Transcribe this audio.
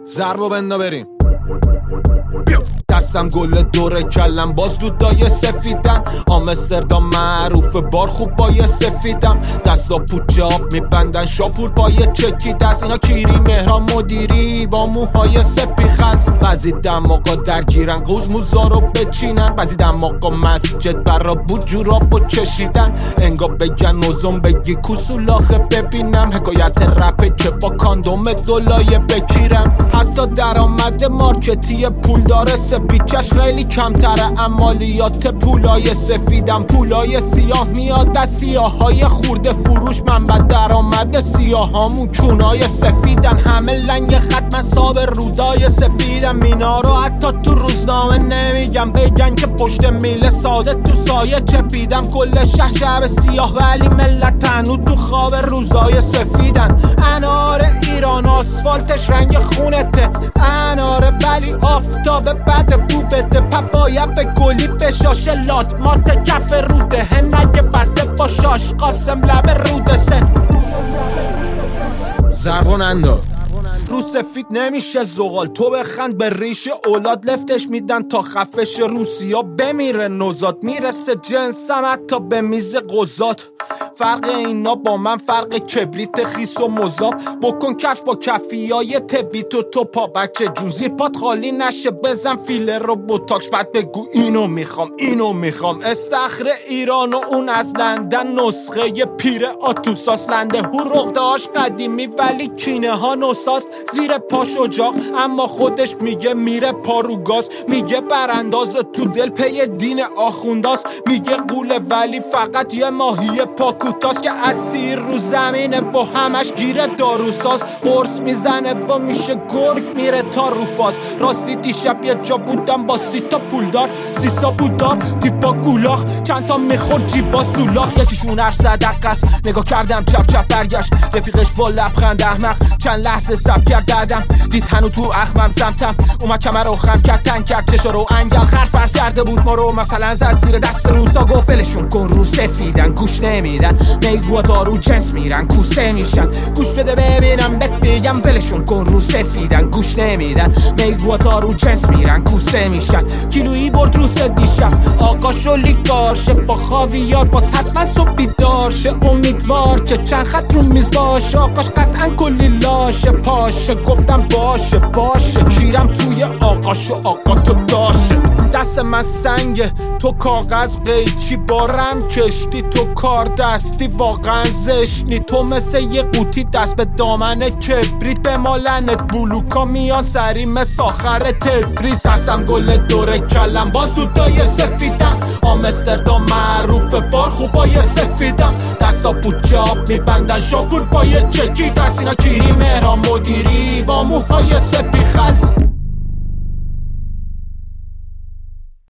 ضربو بندا بریم. دستم گل دوره کلم باز دودای سفیدم. آمستردام معروف بار خوب بای سفیدم. دستا پوچه آب میبندن شاپور پای چکی دست. اینا کیری مهران مدیری با موهای سپی خز. بعضی دماغا درگیرن قوز موزا رو بچینن. بعضی دماغا مسجد برا بوجوراب و چشیدن. انگا بگن نوزم بگی کوسولاخه ببینم. حکایت رپه که با کاندوم دولای بگیرم. حتی درآمد مارکتی پول داره سپیچش خیلی کمتره. عمالیات پولای سفیدم. پولای سیاه میاد از سیاهای خورده فروش. منبع درآمد سیاهامون چونای سفیدن. همه لنگ ختم صاب رودای سفیدم. اینا رو حتی تو روزنامه نمیگم. بگن که پشت میله ساده تو سایه چپیدم. کل شب سیاه ولی ملت هنو تو خواب روزای سفیدن. انار ایران آسفالتش رنگ خونته. اناره ولی آفتاب بد بو بده. باید به گلی بشاشه لات مات کف روده. نگه بسته با شاش قاسم لب روده سن. ضربون انداز رو سفید نمیشه زغال. تو بخند به ریش اولاد لفتش میدن تا خفش. روسیا بمیره نوزاد. میرسه جنسم حتی به میز قضات. فرق اینا با من فرق کبریت خیس و مذاب. بکن کف با کفیای تبیت و تو پا بچه جوزی پات خالی نشه. بزن فیلر رو بوتاکس بعد بگو اینو میخوام اینو میخوام. استخر ایران و اون از لندن نسخه پیر آتوساس. لنده هورقده هاش قدیمی ولی کینه ها نوساست. زیر پاش اجاق اما خودش میگه میره پارو گاز. میگه برانداز تو دل پی دین آخونداست. میگه قوله ولی فقط یه ماهی پاکوتاست که اسیر رو زمینه و همش گیره داروساز. قرص میزنه و میشه گرگ میره تا روفاز. راستی دیشب یه جا بودم با 3 تا پولدار. 3 بودار تیپا گولاخ چند تا میخورد جیبا سولاخ. یکیشون هر صدق است. نگاه کردم چپ چپ برگشت. رفیقش با لبخند احمق چند لحظه سب کرد. دادم دید هنو تو اخمم سمتم. اومد کمر رو خم کرد تنگ کرد. چشا رو انگل خر فرض کرده بود ما رو مثلا زد زیر دست روسا. گفت ولشون کن رو سفیدن گوش نمیدن. میگوتا رو جنس میرن کوسه میشن. گوش بده ببینم بهت بگم ولشون کن رو سفیدن گوش نمیدن. میگوتا رو جنس میرن کوسه میشن. کیلویی برد روس دیشب آقا شلیکار شه با خاویار. باز حتما صبح بیدار شه. امیدوار که چند خط رو میز باشه. آقاش قطعا کلی لاشه پاشه. گفتم باشه باشه کیرم توی آقاشو آقا تو داشه. دست من سنگه تو کاغذ قیچی. بارم کشتی تو کار دستی واقعا زشنی. تو مثل یه قوطی دست به دامن کبریت. به مالنت بلوکا میان سری مثل آخر تدریس. هستم گل دوره کلم باز دودای سفیدم. آمستردام معروف بار خوبای سفیدم. دستا پوچه آب میبندن شاپور پای چکی دست. اینا کیری مهران مدیری با موهای سپی خز.